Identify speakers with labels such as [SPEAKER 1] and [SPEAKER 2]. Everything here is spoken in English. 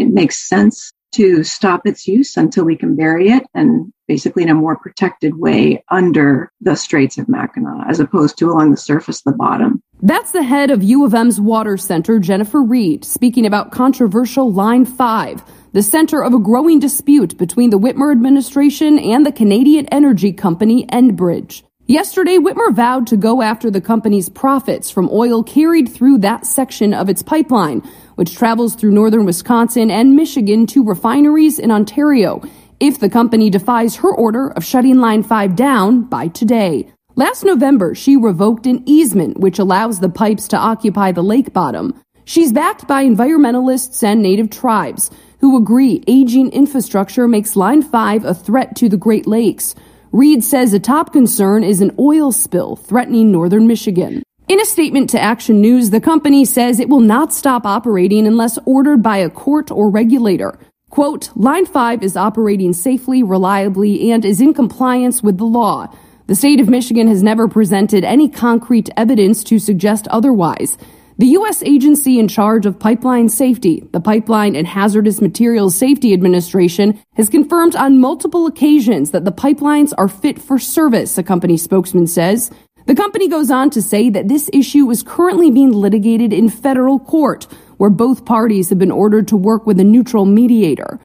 [SPEAKER 1] it makes sense to stop its use until we can bury it, and basically in a more protected way under the Straits of Mackinac, as opposed to along the surface of the bottom.
[SPEAKER 2] That's the head of U of M's Water Center, Jennifer Reed, speaking about controversial Line 5, the center of a growing dispute between the Whitmer administration and the Canadian energy company Enbridge. Yesterday, Whitmer vowed to go after the company's profits from oil carried through that section of its pipeline, which travels through northern Wisconsin and Michigan to refineries in Ontario, if the company defies her order of shutting Line 5 down by today. Last November, she revoked an easement which allows the pipes to occupy the lake bottom. She's backed by environmentalists and native tribes who agree aging infrastructure makes Line 5 a threat to the Great Lakes. Reed says a top concern is an oil spill threatening northern Michigan. In a statement to Action News, the company says it will not stop operating unless ordered by a court or regulator. Quote, Line 5 is operating safely, reliably, and is in compliance with the law. The state of Michigan has never presented any concrete evidence to suggest otherwise. The U.S. agency in charge of pipeline safety, the Pipeline and Hazardous Materials Safety Administration, has confirmed on multiple occasions that the pipelines are fit for service, a company spokesman says. The company goes on to say that this issue is currently being litigated in federal court, where both parties have been ordered to work with a neutral mediator.